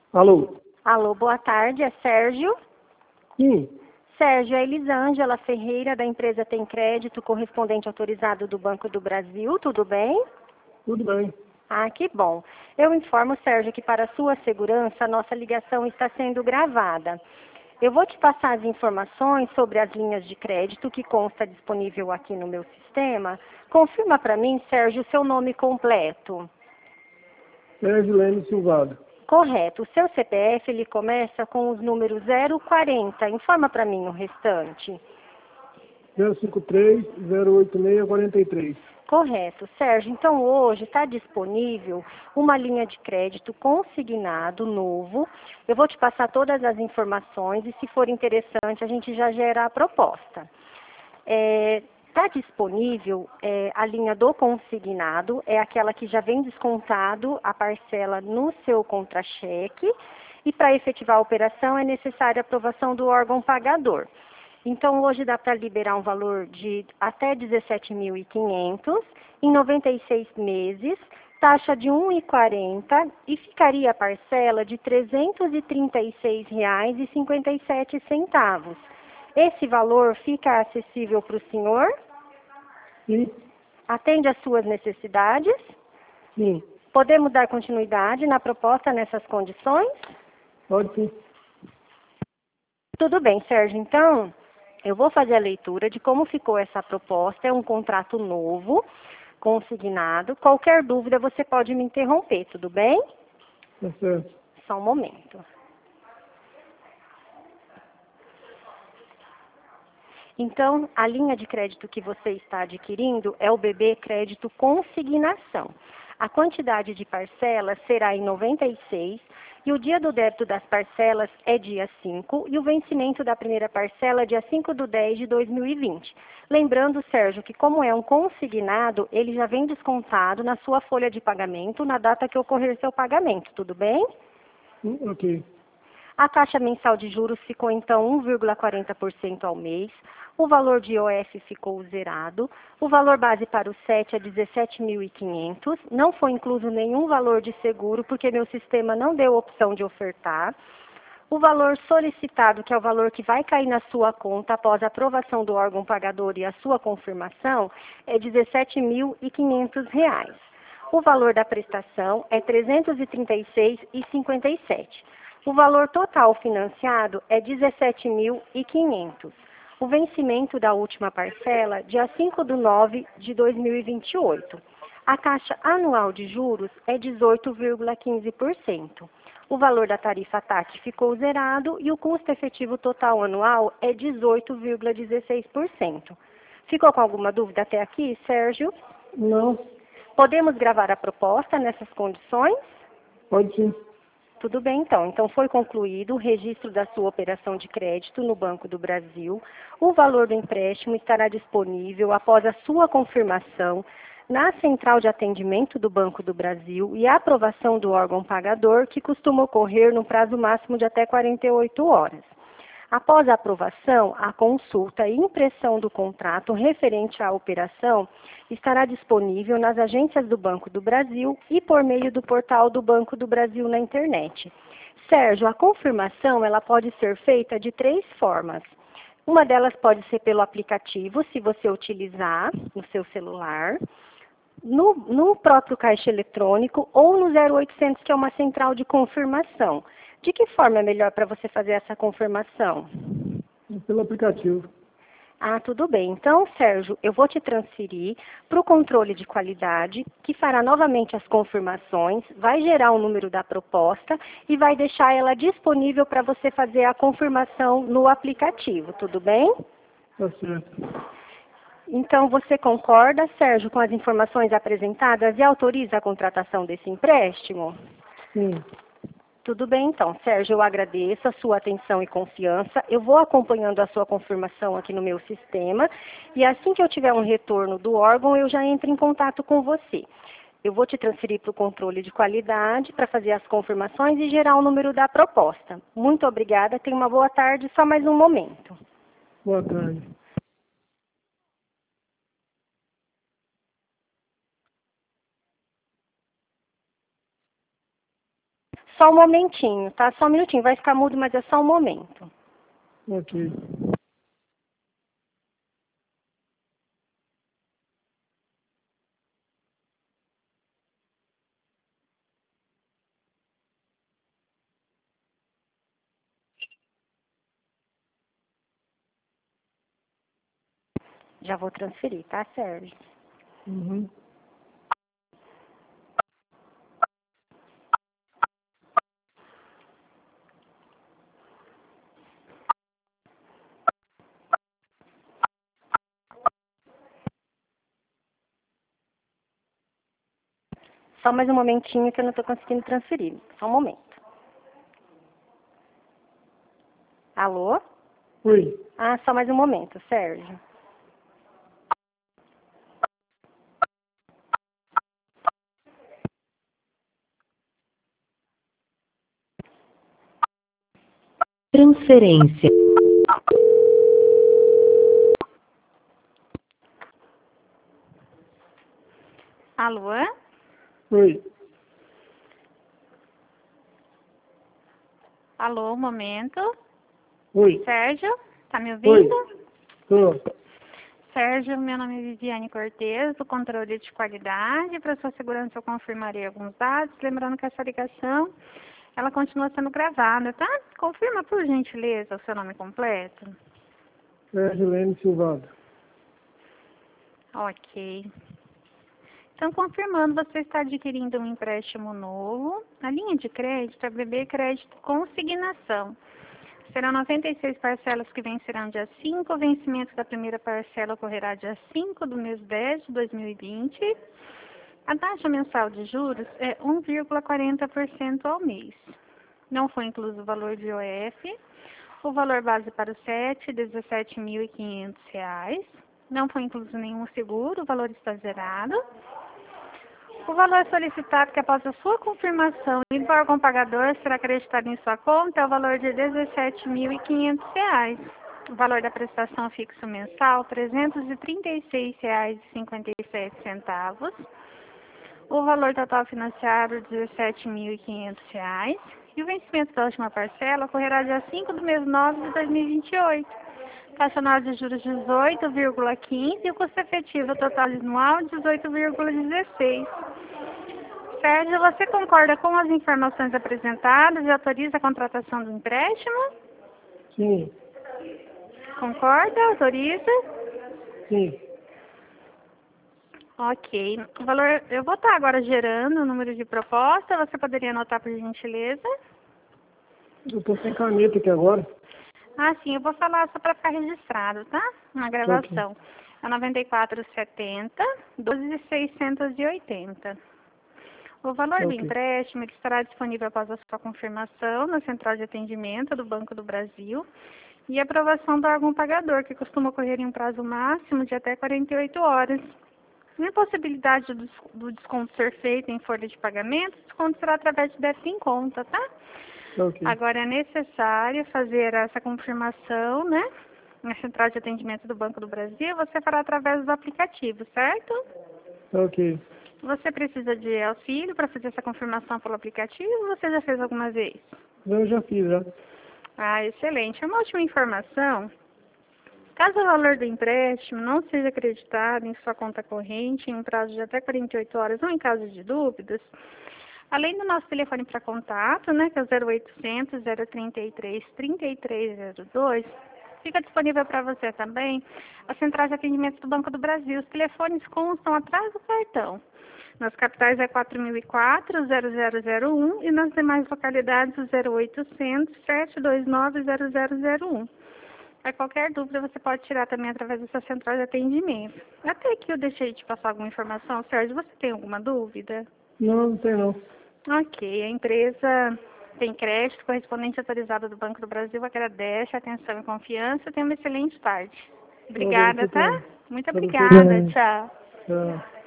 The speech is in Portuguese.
Alô? Alô, boa tarde, é Sérgio. Sim, Sérgio, é Elisângela Ferreira, da empresa Tem Crédito, correspondente autorizado do Banco do Brasil, tudo bem? tudo bem. Ah, que bom. Eu informo, Sérgio, que para sua segurança, a nossa ligação está sendo gravada. Eu vou te passar as informações sobre as linhas de crédito que consta disponível aqui no meu sistema. Confirma para mim, Sérgio, o seu nome completo. Sérgio Leme Silvado. Correto. O seu CPF, ele começa com os números 040. Informa para mim o restante. 053-086-43. Correto, Sérgio. Então, hoje está disponível uma linha de crédito consignado novo. Eu vou te passar todas as informações e, se for interessante, a gente já gera a proposta. Está disponível a linha do consignado, é aquela que já vem descontado a parcela no seu contra-cheque, e para efetivar a operação é necessária a aprovação do órgão pagador. Então, hoje dá para liberar um valor de até 17.500 em 96 meses, taxa de 1,40 e ficaria a parcela de R$ 336,57. Esse valor fica acessível para o senhor? Sim, Atende às suas necessidades? sim. Podemos dar continuidade na proposta nessas condições? Pode sim. Tudo bem, Sérgio. Então, eu vou fazer a leitura de como ficou essa proposta. É um contrato novo, consignado. Qualquer dúvida, você pode me interromper, tudo bem? Tá certo. Só um momento. Então, a linha de crédito que você está adquirindo é o BB Crédito Consignação. A quantidade de parcelas será em 96 e o dia do débito das parcelas é dia 5 e o vencimento da primeira parcela é dia 5/10 de 2020. Lembrando, Sérgio, que como é um consignado, ele já vem descontado na sua folha de pagamento na data que ocorrer seu pagamento, tudo bem? Ok. A taxa mensal de juros ficou então 1,40% ao mês, o valor de IOF ficou zerado, o valor base para o SET é 17.500, não foi incluso nenhum valor de seguro porque meu sistema não deu opção de ofertar. O valor solicitado, que é o valor que vai cair na sua conta após a aprovação do órgão pagador e a sua confirmação, é R$ 17.500. O valor da prestação é R$ 336,57. O valor total financiado é R$ 17.500. O vencimento da última parcela, dia 5/9 de 2028. A taxa anual de juros é 18,15%. O valor da tarifa TAC ficou zerado e o custo efetivo total anual é 18,16%. Ficou com alguma dúvida até aqui, Sérgio? Não, Podemos gravar a proposta nessas condições? pode sim. Tudo bem, então. Então, foi concluído o registro da sua operação de crédito no Banco do Brasil. O valor do empréstimo estará disponível após a sua confirmação na central de atendimento do Banco do Brasil e a aprovação do órgão pagador, que costuma ocorrer no prazo máximo de até 48 horas. Após a aprovação, a consulta e impressão do contrato referente à operação estará disponível nas agências do Banco do Brasil e por meio do portal do Banco do Brasil na internet. Sérgio, a confirmação ela pode ser feita de 3 formas. Uma delas pode ser pelo aplicativo, se você utilizar no seu celular, no próprio caixa eletrônico ou no 0800, que é uma central de confirmação. De que forma é melhor para você fazer essa confirmação? Pelo aplicativo. Ah, tudo bem. Então, Sérgio, eu vou te transferir para o controle de qualidade, que fará novamente as confirmações, vai gerar o número da proposta e vai deixar ela disponível para você fazer a confirmação no aplicativo, tudo bem? Tá certo. Então, você concorda, Sérgio, com as informações apresentadas e autoriza a contratação desse empréstimo? Sim. Tudo bem, então. Sérgio, eu agradeço a sua atenção e confiança. Eu vou acompanhando a sua confirmação aqui no meu sistema e assim que eu tiver um retorno do órgão, eu já entro em contato com você. Eu vou te transferir para o controle de qualidade para fazer as confirmações e gerar o número da proposta. Muito obrigada, tenha uma boa tarde. Só mais um momento. Boa tarde. Só um momentinho, tá? Só um minutinho. Vai ficar mudo, mas é só um momento. Ok. Já vou transferir, tá, Sérgio? Uhum. Só mais um momentinho que eu não estou conseguindo transferir. Só um momento. Alô? Oi. Ah, só mais um momento, Sérgio. Transferência. Alô? Oi. Alô, um momento. Oi. Sérgio, tá me Oi. ouvindo? Tô. Sérgio, meu nome é Viviane Cortez, do controle de qualidade. Para sua segurança, eu confirmarei alguns dados. Lembrando que essa ligação, ela continua sendo gravada, tá? Confirma, por gentileza, o seu nome completo. Sérgio Leme Silvado. Ok. Então, confirmando, você está adquirindo um empréstimo novo. A linha de crédito é BB Crédito Consignação. Serão 96 parcelas que vencerão dia 5. O vencimento da primeira parcela ocorrerá dia 5 do mês 10 de 2020. A taxa mensal de juros é 1,40% ao mês. Não foi incluso o valor de IOF. O valor base para o SET, R$ 17.500. Não foi incluso nenhum seguro, o valor está zerado. O valor solicitado que após a sua confirmação e do órgão pagador será acreditado em sua conta é o valor de R$ 17.500. O valor da prestação fixo mensal, R$ 336,57. O valor total financiado, R$ 17.500. E o vencimento da última parcela ocorrerá dia 5 do mês 9 de 2028. Taxa anual de juros 18,15 e o custo efetivo total anual 18,16. Sérgio, você concorda com as informações apresentadas e autoriza a contratação do empréstimo? Sim. Concorda? Autoriza? Sim. Ok. O valor, eu vou estar agora gerando o número de proposta. Você poderia anotar, por gentileza? Eu tô sem caneta aqui agora. Ah, sim, eu vou falar só para ficar registrado, tá? Na gravação. É 9470 12680. O valor do Ok. empréstimo ele estará disponível após a sua confirmação na central de atendimento do Banco do Brasil e aprovação do órgão pagador, que costuma ocorrer em um prazo máximo de até 48 horas. Na possibilidade do desconto ser feito em folha de pagamento, o desconto será através de débito em conta, tá? Ok. Agora é necessário fazer essa confirmação, né? Na central de atendimento do Banco do Brasil, você fará através do aplicativo, certo? Ok. Você precisa de auxílio para fazer essa confirmação pelo aplicativo ou você já fez alguma vez? Eu já fiz, já. Ah, excelente. Uma última informação. Caso o valor do empréstimo não seja acreditado em sua conta corrente em um prazo de até 48 horas ou em caso de dúvidas, além do nosso telefone para contato, né, que é o 0800 033 3302, fica disponível para você também a central de atendimento do Banco do Brasil. Os telefones constam atrás do cartão. Nas capitais é 4004-0001 e nas demais localidades o 0800-729-0001. Para qualquer dúvida, você pode tirar também através dessa central de atendimento. Até aqui eu deixei de passar alguma informação. Sérgio, você tem alguma dúvida? Não, não tem não. Ok, a empresa tem crédito correspondente autorizado do Banco do Brasil, agradece a atenção e confiança. Tenha uma excelente tarde. Pra Obrigada, você tá? também. Muito Pra você obrigada, também. tchau. Tchau.